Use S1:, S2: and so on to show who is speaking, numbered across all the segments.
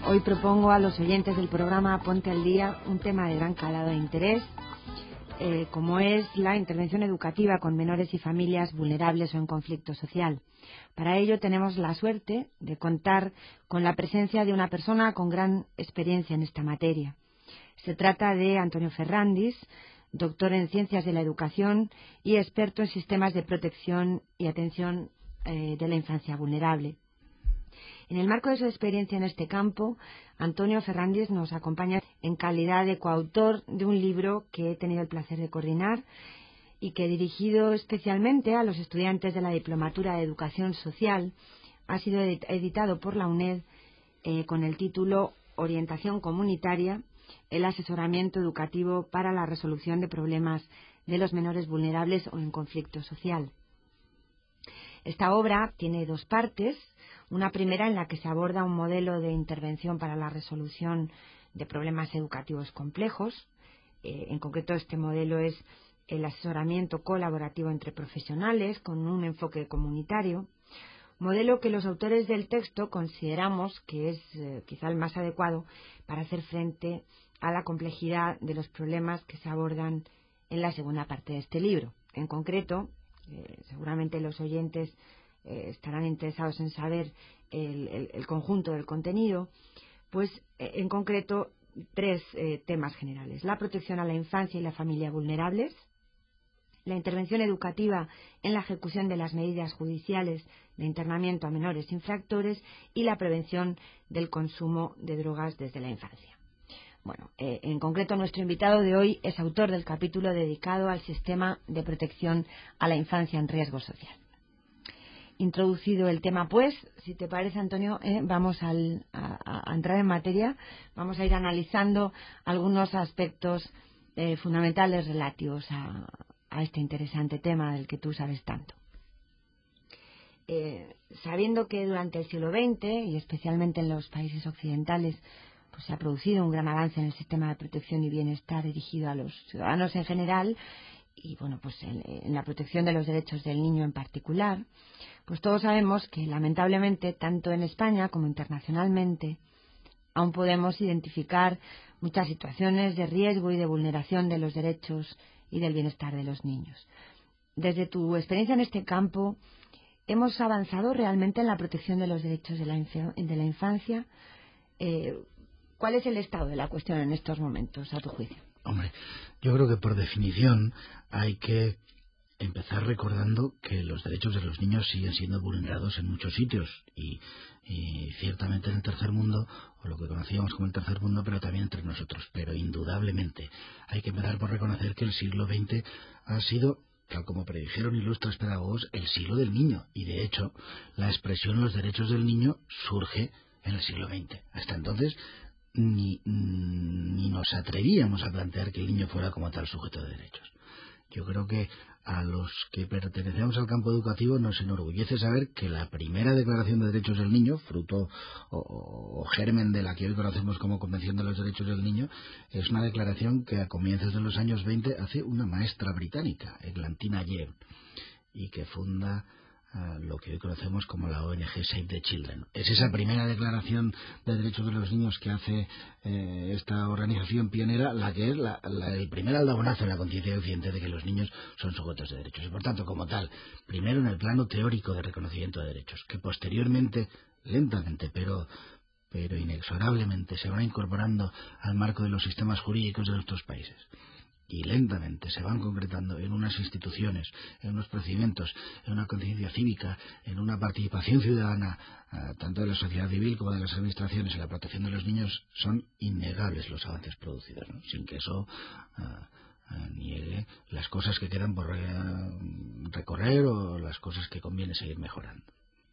S1: Hoy propongo a los oyentes del programa Ponte al Día un tema de gran calado e interés, como es la intervención educativa con menores y familias vulnerables o en conflicto social. Para ello tenemos la suerte de contar con la presencia de una persona con gran experiencia en esta materia. Se trata de Antonio Ferrandis, doctor en Ciencias de la Educación y experto en sistemas de protección y atención de la infancia vulnerable. En el marco de su experiencia en este campo, Antonio Ferrandis nos acompaña en calidad de coautor de un libro que he tenido el placer de coordinar y que, dirigido especialmente a los estudiantes de la Diplomatura de Educación Social, ha sido editado por la UNED con el título Orientación Comunitaria, el asesoramiento educativo para la resolución de problemas de los menores vulnerables o en conflicto social. Esta obra tiene dos partes. Una primera en la que se aborda un modelo de intervención para la resolución de problemas educativos complejos. En concreto, este modelo es el asesoramiento colaborativo entre profesionales con un enfoque comunitario, modelo que los autores del texto consideramos que es quizá el más adecuado para hacer frente a la complejidad de los problemas que se abordan en la segunda parte de este libro. En concreto, seguramente los oyentes estarán interesados en saber el conjunto del contenido, pues en concreto tres temas generales: la protección a la infancia y la familia vulnerables, la intervención educativa en la ejecución de las medidas judiciales de internamiento a menores infractores y la prevención del consumo de drogas desde la infancia. Bueno, en concreto nuestro invitado de hoy es autor del capítulo dedicado al sistema de protección a la infancia en riesgo social. Introducido el tema, pues, si te parece, Antonio, vamos a entrar en materia. Vamos a ir analizando algunos aspectos fundamentales relativos a este interesante tema del que tú sabes tanto. Sabiendo que durante el siglo XX, y especialmente en los países occidentales, pues se ha producido un gran avance en el sistema de protección y bienestar dirigido a los ciudadanos en general, y bueno, pues en la protección de los derechos del niño en particular, pues todos sabemos que lamentablemente tanto en España como internacionalmente aún podemos identificar muchas situaciones de riesgo y de vulneración de los derechos y del bienestar de los niños. Desde tu experiencia en este campo, ¿hemos avanzado realmente en la protección de los derechos de la infancia? ¿Cuál es el estado de la cuestión en estos momentos, a tu juicio?
S2: Hombre, yo creo que por definición hay que empezar recordando que los derechos de los niños siguen siendo vulnerados en muchos sitios y ciertamente en el tercer mundo, o lo que conocíamos como el tercer mundo, pero también entre nosotros. Pero indudablemente hay que empezar por reconocer que el siglo XX ha sido, tal como predijeron ilustres pedagogos, el siglo del niño, y de hecho la expresión los derechos del niño surge en el siglo XX. Hasta entonces ni nos atrevíamos a plantear que el niño fuera como tal sujeto de derechos. Yo creo que a los que pertenecemos al campo educativo nos enorgullece saber que la primera declaración de derechos del niño, fruto o germen de la que hoy conocemos como Convención de los Derechos del Niño, es una declaración que a comienzos de los años 20 hace una maestra británica, Eglantina Jebb, y que funda lo que hoy conocemos como la ONG Save the Children. Es esa primera declaración de derechos de los niños que hace esta organización pionera la que es el primer aldabonazo en la conciencia occidente de que los niños son sujetos de derechos. Y por tanto, como tal, primero en el plano teórico de reconocimiento de derechos, que posteriormente, lentamente, pero inexorablemente se van incorporando al marco de los sistemas jurídicos de nuestros países. Y lentamente se van concretando en unas instituciones, en unos procedimientos, en una conciencia cívica, en una participación ciudadana, tanto de la sociedad civil como de las administraciones en la protección de los niños. Son innegables los avances producidos, ¿no? Sin que eso niegue las cosas que quedan por recorrer o las cosas que conviene seguir mejorando.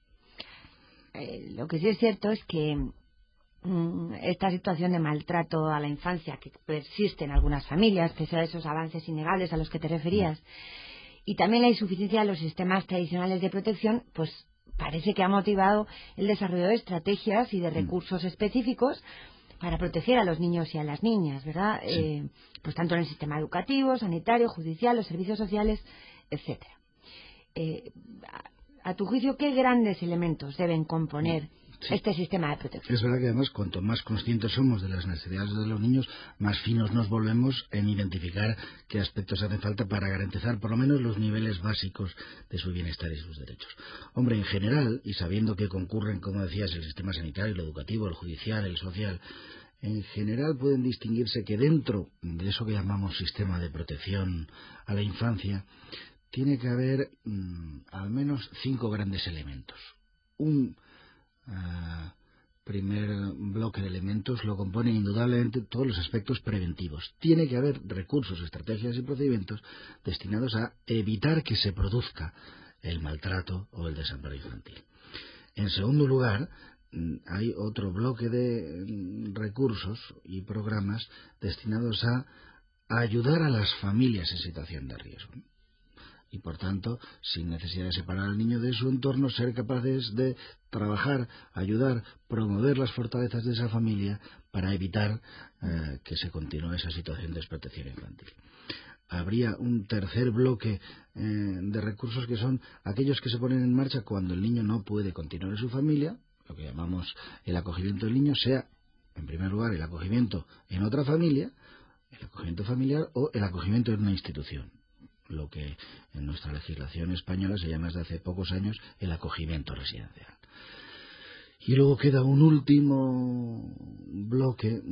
S1: Lo que sí es cierto es que esta situación de maltrato a la infancia que persiste en algunas familias, pese a esos avances innegables a los que te referías, y también la insuficiencia de los sistemas tradicionales de protección, pues parece que ha motivado el desarrollo de estrategias y de recursos específicos para proteger a los niños y a las niñas, ¿verdad? Sí. Pues tanto en el sistema educativo, sanitario, judicial, los servicios sociales, etcétera. A tu juicio, ¿qué grandes elementos deben componer este sistema de protección.
S2: Es verdad que además cuanto más conscientes somos de las necesidades de los niños, más finos nos volvemos en identificar qué aspectos hacen falta para garantizar por lo menos los niveles básicos de su bienestar y sus derechos. Hombre, en general, y sabiendo que concurren, como decías, el sistema sanitario, el educativo, el judicial, el social, en general pueden distinguirse que dentro de eso que llamamos sistema de protección a la infancia, tiene que haber al menos 5 grandes elementos. Un primer bloque de elementos lo componen indudablemente todos los aspectos preventivos. Tiene que haber recursos, estrategias y procedimientos destinados a evitar que se produzca el maltrato o el desamparo infantil. En segundo lugar, hay otro bloque de recursos y programas destinados a ayudar a las familias en situación de riesgo. Y por tanto, sin necesidad de separar al niño de su entorno, ser capaces de trabajar, ayudar, promover las fortalezas de esa familia para evitar que se continúe esa situación de desprotección infantil. Habría un tercer bloque de recursos que son aquellos que se ponen en marcha cuando el niño no puede continuar en su familia, lo que llamamos el acogimiento del niño, sea, en primer lugar, el acogimiento en otra familia, el acogimiento familiar o el acogimiento en una institución, lo que en nuestra legislación española se llama desde hace pocos años el acogimiento residencial. Y luego queda un último bloque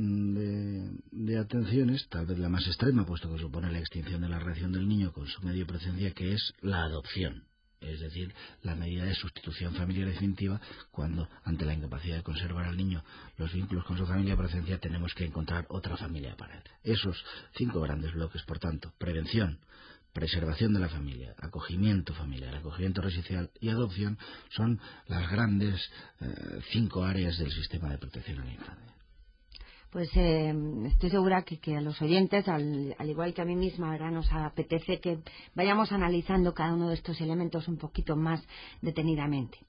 S2: de atenciones, tal vez la más extrema, puesto que supone la extinción de la relación del niño con su medio de presencia, que es la adopción, es decir, la medida de sustitución familiar definitiva, cuando ante la incapacidad de conservar al niño los vínculos con su familia de presencia tenemos que encontrar otra familia para él. Esos 5 grandes bloques, por tanto, prevención, preservación de la familia, acogimiento familiar, acogimiento residencial y adopción, son las grandes 5 áreas del sistema de protección a la infancia.
S1: Pues estoy segura que a los oyentes, al igual que a mí misma, ahora nos apetece que vayamos analizando cada uno de estos elementos un poquito más detenidamente.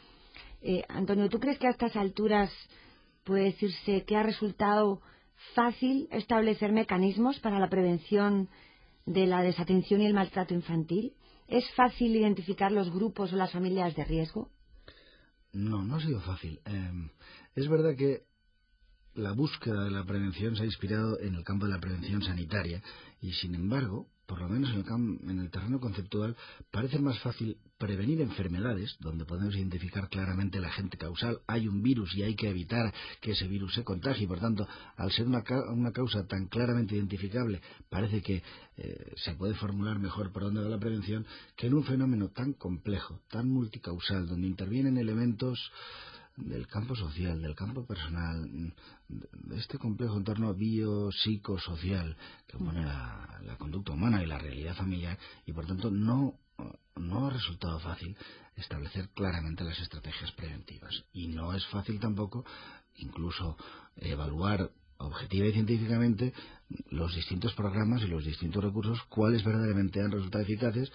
S1: Antonio, ¿tú crees que a estas alturas puede decirse que ha resultado fácil establecer mecanismos para la prevención de la desatención y el maltrato infantil? ¿Es fácil identificar los grupos o las familias de riesgo?
S2: No ha sido fácil. Es verdad que la búsqueda de la prevención se ha inspirado en el campo de la prevención sanitaria y, sin embargo, por lo menos en el terreno conceptual, parece más fácil prevenir enfermedades, donde podemos identificar claramente el agente causal. Hay un virus y hay que evitar que ese virus se contagie, y por tanto, al ser una causa tan claramente identificable, parece que se puede formular mejor por dónde va la prevención, que en un fenómeno tan complejo, tan multicausal, donde intervienen elementos del campo social, del campo personal, de este complejo entorno biopsicosocial que opone la conducta humana y la realidad familiar, y por tanto no ha resultado fácil establecer claramente las estrategias preventivas. Y no es fácil tampoco incluso evaluar objetiva y científicamente los distintos programas y los distintos recursos, cuáles verdaderamente han resultado eficaces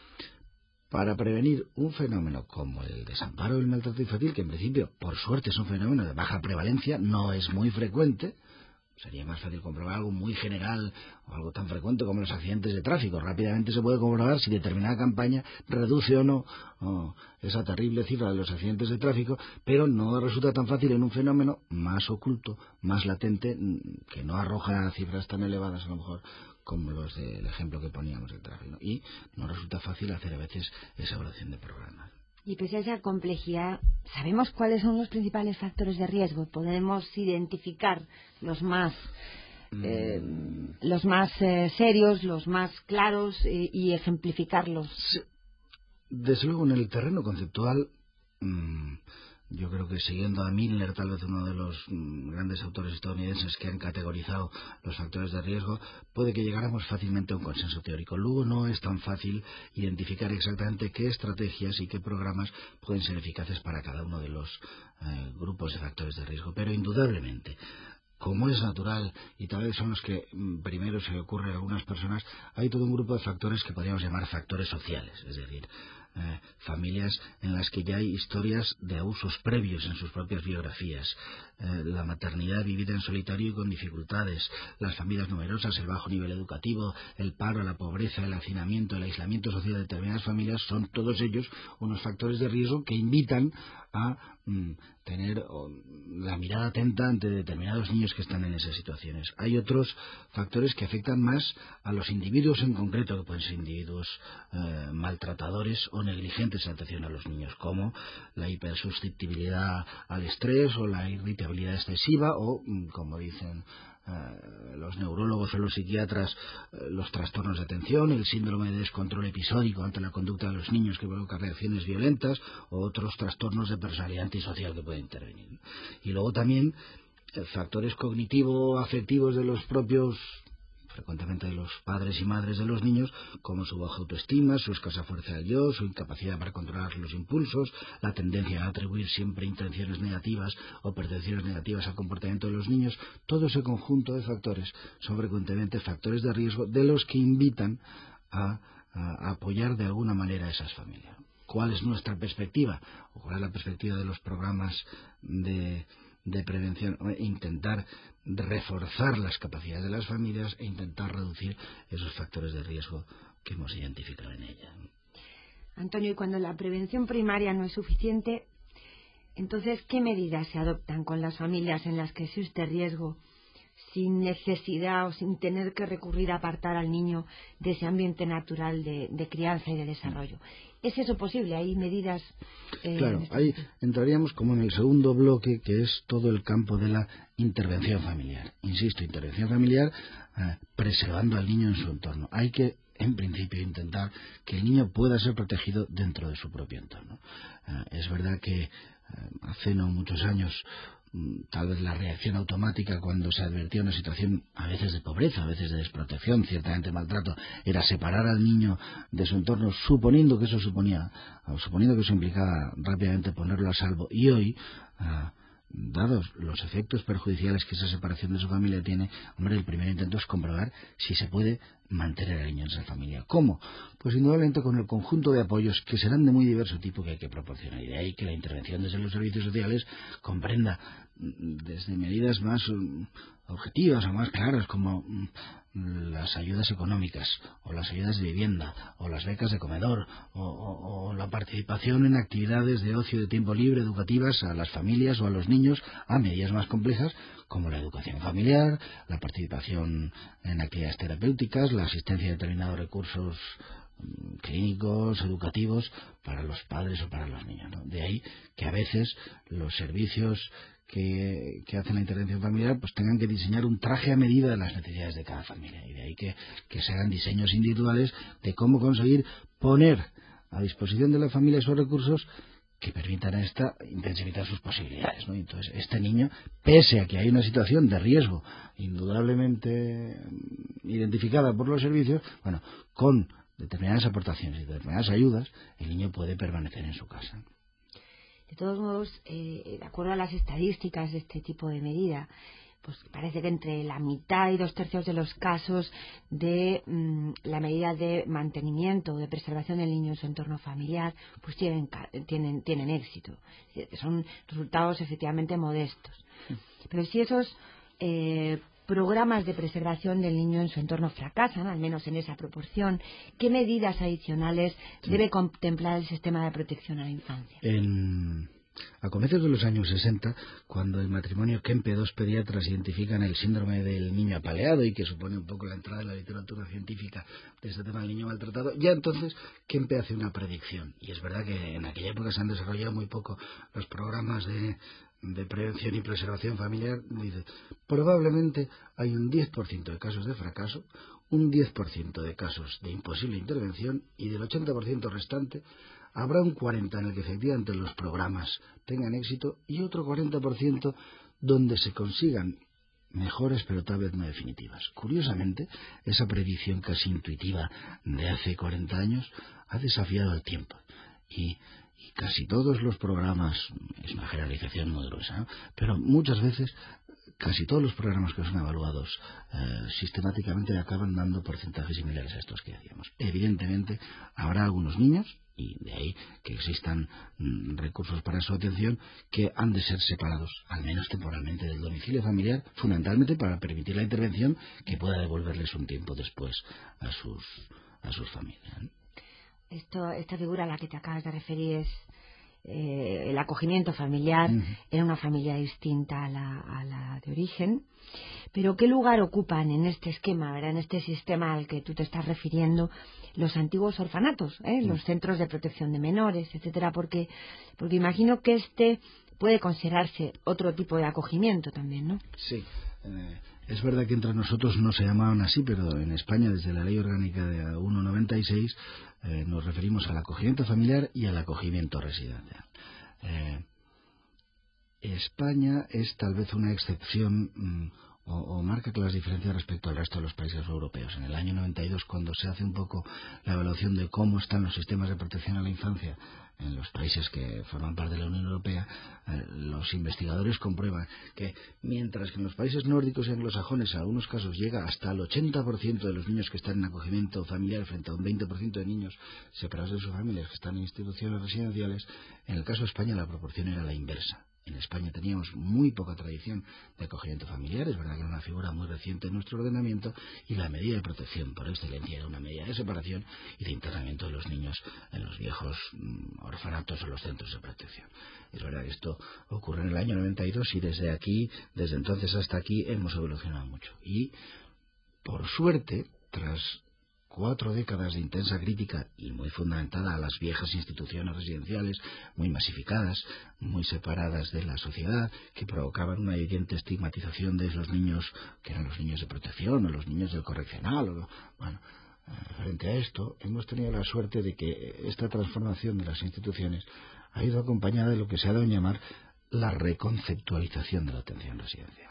S2: para prevenir un fenómeno como el desamparo o el maltrato infantil, que en principio, por suerte, es un fenómeno de baja prevalencia, no es muy frecuente. Sería más fácil comprobar algo muy general o algo tan frecuente como los accidentes de tráfico. Rápidamente se puede comprobar si determinada campaña reduce o no esa terrible cifra de los accidentes de tráfico, pero no resulta tan fácil en un fenómeno más oculto, más latente, que no arroja cifras tan elevadas a lo mejor como los del ejemplo que poníamos del tráfico. Y no resulta fácil hacer a veces esa evaluación de programas.
S1: Y pese a esa complejidad, ¿sabemos cuáles son los principales factores de riesgo? ¿Podemos identificar los más serios, los más claros y ejemplificarlos?
S2: Sí. Desde luego, en el terreno conceptual, yo creo que siguiendo a Milner, tal vez uno de los grandes autores estadounidenses que han categorizado los factores de riesgo, puede que llegáramos fácilmente a un consenso teórico. Luego no es tan fácil identificar exactamente qué estrategias y qué programas pueden ser eficaces para cada uno de los grupos de factores de riesgo. Pero indudablemente, como es natural y tal vez son los que primero se le ocurre a algunas personas, hay todo un grupo de factores que podríamos llamar factores sociales, es decir, familias en las que ya hay historias de abusos previos en sus propias biografías, la maternidad vivida en solitario y con dificultades, las familias numerosas, el bajo nivel educativo, el paro, la pobreza, el hacinamiento, el aislamiento social de determinadas familias, son todos ellos unos factores de riesgo que invitan a tener la mirada atenta ante determinados niños que están en esas situaciones. Hay otros factores que afectan más a los individuos en concreto, que pueden ser individuos maltratadores o negligentes en atención a los niños, como la hipersusceptibilidad al estrés o la irritabilidad excesiva o, como dicen los neurólogos o los psiquiatras, los trastornos de atención, el síndrome de descontrol episódico ante la conducta de los niños que provoca reacciones violentas, o otros trastornos de personalidad antisocial que pueden intervenir. Y luego también factores cognitivo-afectivos de los propios, frecuentemente de los padres y madres de los niños, como su baja autoestima, su escasa fuerza del yo, su incapacidad para controlar los impulsos, la tendencia a atribuir siempre intenciones negativas o percepciones negativas al comportamiento de los niños. Todo ese conjunto de factores son frecuentemente factores de riesgo de los que invitan a apoyar de alguna manera a esas familias. ¿Cuál es nuestra perspectiva? ¿O cuál es la perspectiva de los programas de prevención? Intentar reforzar las capacidades de las familias e intentar reducir esos factores de riesgo que hemos identificado en ella.
S1: Antonio, y cuando la prevención primaria no es suficiente, entonces, ¿qué medidas se adoptan con las familias en las que existe riesgo, sin necesidad o sin tener que recurrir a apartar al niño de ese ambiente natural de crianza y de desarrollo? ¿Es eso posible? ¿Hay medidas?
S2: Claro, ahí entraríamos como en el segundo bloque, que es todo el campo de la intervención familiar. Insisto, intervención familiar preservando al niño en su entorno. Hay que, en principio, intentar que el niño pueda ser protegido dentro de su propio entorno. Es verdad que hace no muchos años, tal vez la reacción automática cuando se advertía una situación a veces de pobreza, a veces de desprotección, ciertamente maltrato, era separar al niño de su entorno, suponiendo que eso implicaba rápidamente ponerlo a salvo. Y hoy, dados los efectos perjudiciales que esa separación de su familia tiene, el primer intento es comprobar si se puede mantener al niño en esa familia. ¿Cómo? Pues indudablemente con el conjunto de apoyos que serán de muy diverso tipo que hay que proporcionar, y de ahí que la intervención desde los servicios sociales comprenda desde medidas más objetivas o más claras, como las ayudas económicas o las ayudas de vivienda o las becas de comedor o la participación en actividades de ocio de tiempo libre educativas a las familias o a los niños, a medidas más complejas como la educación familiar, la participación en actividades terapéuticas, la asistencia a determinados recursos clínicos, educativos para los padres o para los niños, ¿no? De ahí que a veces los servicios que hacen la intervención familiar pues tengan que diseñar un traje a medida de las necesidades de cada familia, y de ahí que se hagan diseños individuales de cómo conseguir poner a disposición de la familia esos recursos que permitan a esta intensificar sus posibilidades, ¿no? Entonces, este niño, pese a que hay una situación de riesgo indudablemente identificada por los servicios, con determinadas aportaciones y determinadas ayudas, el niño puede permanecer en su casa.
S1: De todos modos, de acuerdo a las estadísticas de este tipo de medida, pues parece que entre la mitad y 2/3 de los casos de la medida de mantenimiento o de preservación del niño en su entorno familiar pues tienen éxito. Es decir, que son resultados efectivamente modestos. Pero si esos programas de preservación del niño en su entorno fracasan, al menos en esa proporción, ¿qué medidas adicionales debe contemplar el sistema de protección a la infancia?
S2: A comienzos de los años 60, cuando el matrimonio Kempe, dos pediatras, identifican el síndrome del niño apaleado, y que supone un poco la entrada en la literatura científica de este tema del niño maltratado, ya entonces Kempe hace una predicción. Y es verdad que en aquella época se han desarrollado muy poco los programas de prevención y preservación familiar. Dice, probablemente hay un 10% de casos de fracaso, un 10% de casos de imposible intervención, y del 80% restante habrá un 40% en el que efectivamente los programas tengan éxito, y otro 40% donde se consigan mejoras, pero tal vez no definitivas. Curiosamente, esa predicción casi intuitiva de hace 40 años ha desafiado el tiempo, y casi todos los programas, es una generalización muy gruesa, ¿no?, pero muchas veces casi todos los programas que son evaluados sistemáticamente acaban dando porcentajes similares a estos que decíamos. Evidentemente habrá algunos niños, y de ahí que existan recursos para su atención, que han de ser separados, al menos temporalmente, del domicilio familiar, fundamentalmente para permitir la intervención que pueda devolverles un tiempo después a sus familias, ¿no?
S1: Esta figura a la que te acabas de referir el acogimiento familiar en una familia distinta a la de origen. Pero ¿qué lugar ocupan en este esquema, ¿verdad?, en este sistema al que tú te estás refiriendo, los antiguos orfanatos, los centros de protección de menores, etcétera? Porque imagino que puede considerarse otro tipo de acogimiento también, ¿no?
S2: Sí. Es verdad que entre nosotros no se llamaban así, pero en España, desde la Ley Orgánica de 196, nos referimos al acogimiento familiar y al acogimiento residencial. España es tal vez una excepción o marca claras diferencias respecto al resto de los países europeos. En el año 92, cuando se hace un poco la evaluación de cómo están los sistemas de protección a la infancia en los países que forman parte de la Unión Europea, los investigadores comprueban que mientras que en los países nórdicos y anglosajones en algunos casos llega hasta el 80% de los niños que están en acogimiento familiar frente a un 20% de niños separados de sus familias que están en instituciones residenciales, en el caso de España la proporción era la inversa. En España teníamos muy poca tradición de acogimiento familiar, es verdad que era una figura muy reciente en nuestro ordenamiento, y la medida de protección por excelencia era una medida de separación y de internamiento de los niños en los viejos orfanatos o los centros de protección. Es verdad que esto ocurre en el año 92 y desde entonces hasta aquí hemos evolucionado mucho. Y, por suerte, tras 4 décadas de intensa crítica y muy fundamentada a las viejas instituciones residenciales, muy masificadas, muy separadas de la sociedad, que provocaban una evidente estigmatización de esos niños que eran los niños de protección o los niños del correccional. Frente a esto, hemos tenido la suerte de que esta transformación de las instituciones ha ido acompañada de lo que se ha dado en llamar la reconceptualización de la atención residencial.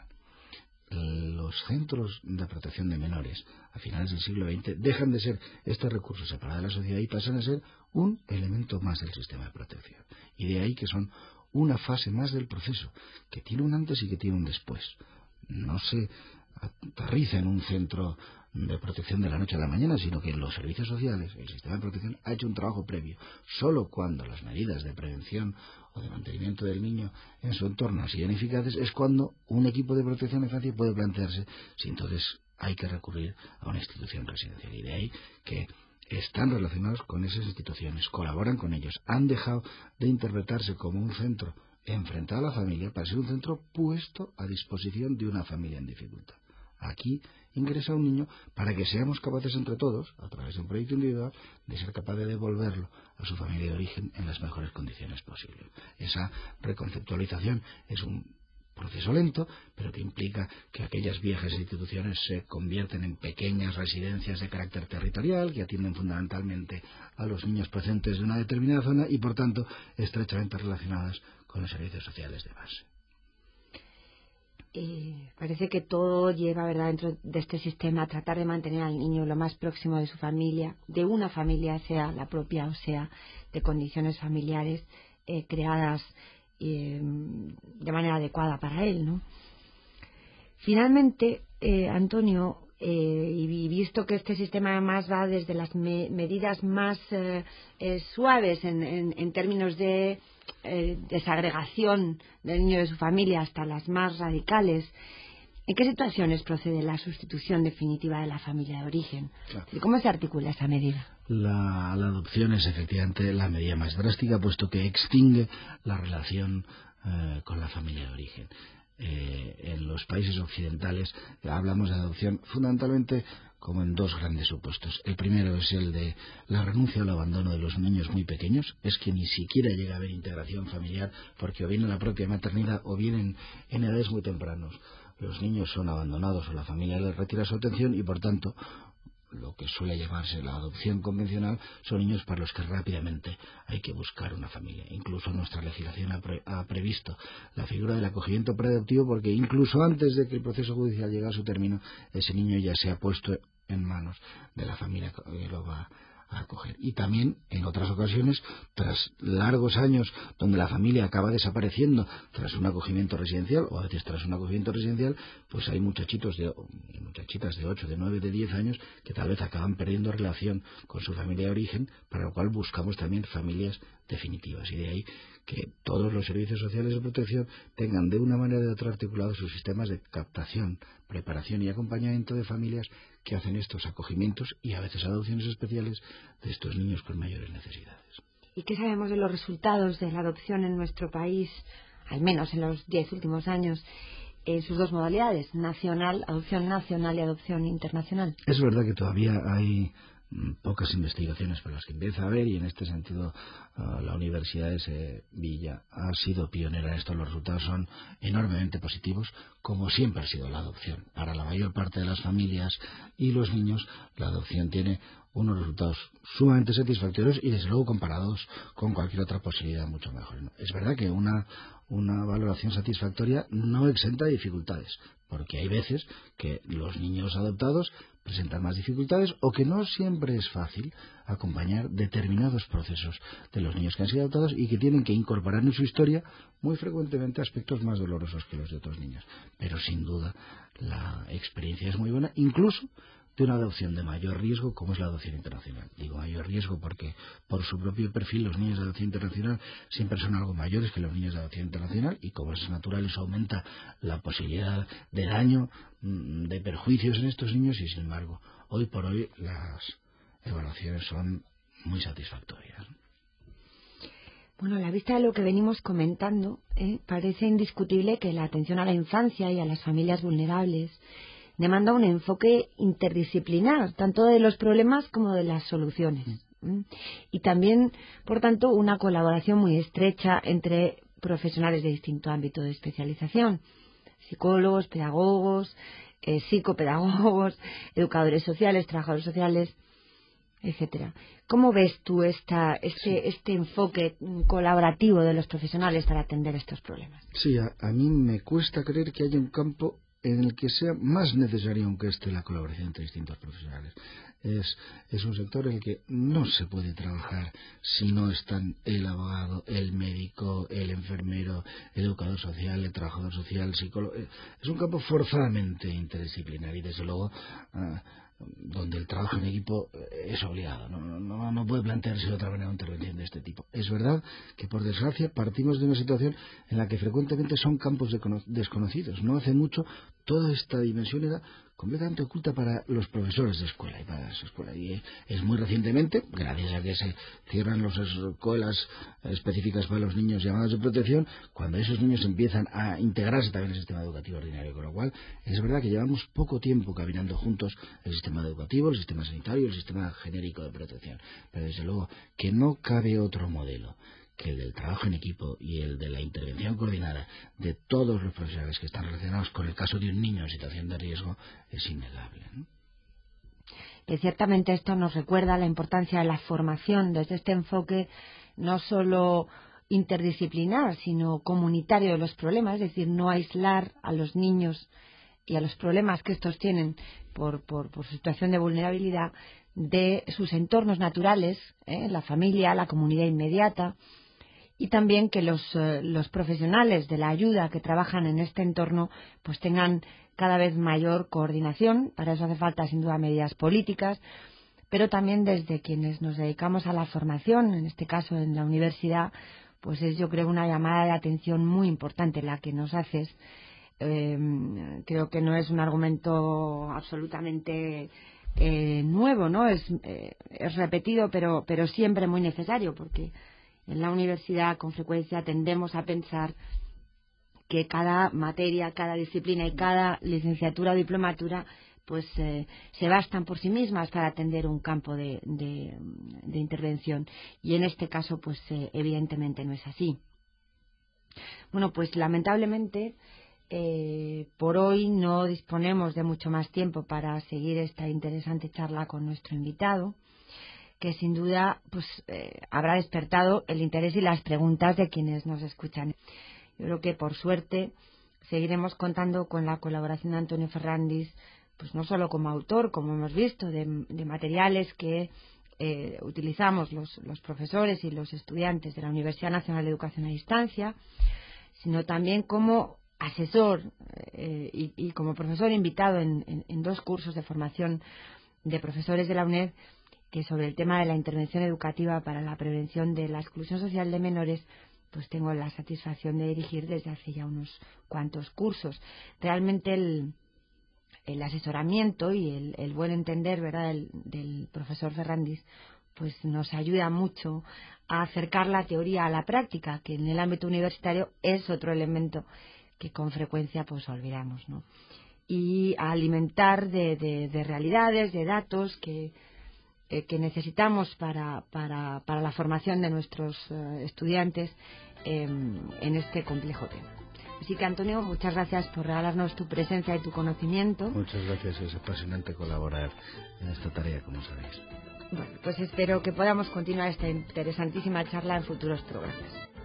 S2: Los centros de protección de menores a finales del siglo XX dejan de ser este recurso separado de la sociedad y pasan a ser un elemento más del sistema de protección. Y de ahí que son una fase más del proceso, que tiene un antes y que tiene un después. No se aterriza en un centro de protección de la noche a la mañana, sino que en los servicios sociales, el sistema de protección ha hecho un trabajo previo. Solo cuando las medidas de prevención o de mantenimiento del niño en su entorno han sido ineficaces es cuando un equipo de protección de infancia puede plantearse si entonces hay que recurrir a una institución residencial. Y de ahí que están relacionados con esas instituciones, colaboran con ellos, han dejado de interpretarse como un centro enfrentado a la familia para ser un centro puesto a disposición de una familia en dificultad. Aquí ingresa un niño para que seamos capaces entre todos, a través de un proyecto individual, de ser capaz de devolverlo a su familia de origen en las mejores condiciones posibles. Esa reconceptualización es un proceso lento, pero que implica que aquellas viejas instituciones se convierten en pequeñas residencias de carácter territorial que atienden fundamentalmente a los niños procedentes de una determinada zona y, por tanto, estrechamente relacionadas con los servicios sociales de base.
S1: Parece que todo lleva, ¿verdad?, dentro de este sistema a tratar de mantener al niño lo más próximo de su familia, de una familia, sea la propia o sea de condiciones familiares creadas de manera adecuada para él, ¿no? Finalmente, Antonio, y visto que este sistema además va desde las medidas más suaves en términos de desagregación del niño de su familia hasta las más radicales, ¿en qué situaciones procede la sustitución definitiva de la familia de origen? Claro. ¿Y cómo se articula esa medida?
S2: La adopción es efectivamente la medida más drástica, puesto que extingue la relación con la familia de origen. En los países occidentales hablamos de adopción fundamentalmente como en 2 grandes supuestos. El primero es el de la renuncia al abandono de los niños muy pequeños, es que ni siquiera llega a haber integración familiar porque o bien en la propia maternidad o bien en edades muy tempranas los niños son abandonados o la familia les retira su atención y por tanto lo que suele llamarse la adopción convencional son niños para los que rápidamente hay que buscar una familia. Incluso nuestra legislación ha previsto la figura del acogimiento preadoptivo porque incluso antes de que el proceso judicial llegue a su término, ese niño ya se ha puesto en manos de la familia que lo va a acoger. Y también en otras ocasiones, tras largos años donde la familia acaba desapareciendo tras un acogimiento residencial o a veces tras un acogimiento residencial, pues hay muchachitas de 8, de 9, de 10 años que tal vez acaban perdiendo relación con su familia de origen, para lo cual buscamos también familias definitivas. Y de ahí que todos los servicios sociales de protección tengan de una manera o de otra articulados sus sistemas de captación, preparación y acompañamiento de familias que hacen estos acogimientos y a veces adopciones especiales de estos niños con mayores necesidades.
S1: ¿Y qué sabemos de los resultados de la adopción en nuestro país, al menos en los 10 últimos años, en sus dos modalidades, adopción nacional y adopción internacional?
S2: Es verdad que todavía hay pocas investigaciones por las que empieza a haber, y en este sentido la Universidad de Sevilla ha sido pionera en esto. Los resultados son enormemente positivos, como siempre ha sido la adopción. Para la mayor parte de las familias y los niños, la adopción tiene unos resultados sumamente satisfactorios y desde luego comparados con cualquier otra posibilidad mucho mejor. Es verdad que una valoración satisfactoria no exenta de dificultades, porque hay veces que los niños adoptados presentan más dificultades o que no siempre es fácil acompañar determinados procesos de los niños que han sido adoptados y que tienen que incorporar en su historia muy frecuentemente aspectos más dolorosos que los de otros niños. Pero sin duda la experiencia es muy buena, incluso de una adopción de mayor riesgo como es la adopción internacional. Digo mayor riesgo porque por su propio perfil los niños de adopción internacional siempre son algo mayores que los niños de adopción internacional, y como es natural eso aumenta la posibilidad de daño, de perjuicios en estos niños, y sin embargo hoy por hoy las evaluaciones son muy satisfactorias.
S1: Bueno, a la vista de lo que venimos comentando, parece indiscutible que la atención a la infancia y a las familias vulnerables demanda un enfoque interdisciplinar, tanto de los problemas como de las soluciones. Y también, por tanto, una colaboración muy estrecha entre profesionales de distinto ámbito de especialización: psicólogos, pedagogos, psicopedagogos, educadores sociales, trabajadores sociales, etcétera. ¿Cómo ves tú este enfoque colaborativo de los profesionales para atender estos problemas?
S2: Sí, a mí me cuesta creer que haya un campo en el que sea más necesario aunque esté la colaboración entre distintos profesionales. Es un sector en el que no se puede trabajar si no están el abogado, el médico, el enfermero, el educador social, el trabajador social, el psicólogo. Es un campo forzadamente interdisciplinar y desde luego donde el trabajo en equipo es obligado. No puede plantearse de otra manera una intervención de este tipo. Es verdad que, por desgracia, partimos de una situación en la que frecuentemente son campos desconocidos. No hace mucho toda esta dimensión era completamente oculta para los profesores de escuela y para su escuela. Y es muy recientemente, gracias a que se cierran las escuelas específicas para los niños llamados de protección, cuando esos niños empiezan a integrarse también en el sistema educativo ordinario. Con lo cual, es verdad que llevamos poco tiempo caminando juntos el sistema educativo, el sistema sanitario y el sistema genérico de protección. Pero desde luego que no cabe otro modelo que el del trabajo en equipo y el de la intervención coordinada de todos los profesionales que están relacionados con el caso de un niño en situación de riesgo es innegable, ¿no?
S1: Ciertamente esto nos recuerda la importancia de la formación desde este enfoque no solo interdisciplinar, sino comunitario de los problemas, es decir, no aislar a los niños y a los problemas que estos tienen por su situación de vulnerabilidad de sus entornos naturales, la familia, la comunidad inmediata, y también que los profesionales de la ayuda que trabajan en este entorno pues tengan cada vez mayor coordinación. Para eso hace falta sin duda medidas políticas, pero también desde quienes nos dedicamos a la formación, en este caso en la universidad, pues es, yo creo, una llamada de atención muy importante la que nos haces. Creo que no es un argumento absolutamente nuevo, ¿no? Es repetido, pero siempre muy necesario, porque en la universidad con frecuencia tendemos a pensar que cada materia, cada disciplina y cada licenciatura o diplomatura pues se bastan por sí mismas para atender un campo de intervención, y en este caso pues evidentemente no es así. Bueno, pues lamentablemente por hoy no disponemos de mucho más tiempo para seguir esta interesante charla con nuestro invitado, que sin duda pues habrá despertado el interés y las preguntas de quienes nos escuchan. Yo creo que por suerte seguiremos contando con la colaboración de Antonio Ferrandis, pues no solo como autor, como hemos visto, de materiales que utilizamos los profesores y los estudiantes de la Universidad Nacional de Educación a Distancia, sino también como asesor y como profesor invitado en 2 cursos de formación de profesores de la UNED, que sobre el tema de la intervención educativa para la prevención de la exclusión social de menores pues tengo la satisfacción de dirigir desde hace ya unos cuantos cursos. Realmente el asesoramiento y el buen entender, ¿verdad?, del profesor Ferrandis pues nos ayuda mucho a acercar la teoría a la práctica, que en el ámbito universitario es otro elemento que con frecuencia pues olvidamos, ¿no? Y a alimentar de realidades, de datos que necesitamos para la formación de nuestros estudiantes en este complejo tema. Así que, Antonio, muchas gracias por regalarnos tu presencia y tu conocimiento.
S2: Muchas gracias, es apasionante colaborar en esta tarea, como sabéis.
S1: Bueno, pues espero que podamos continuar esta interesantísima charla en futuros programas.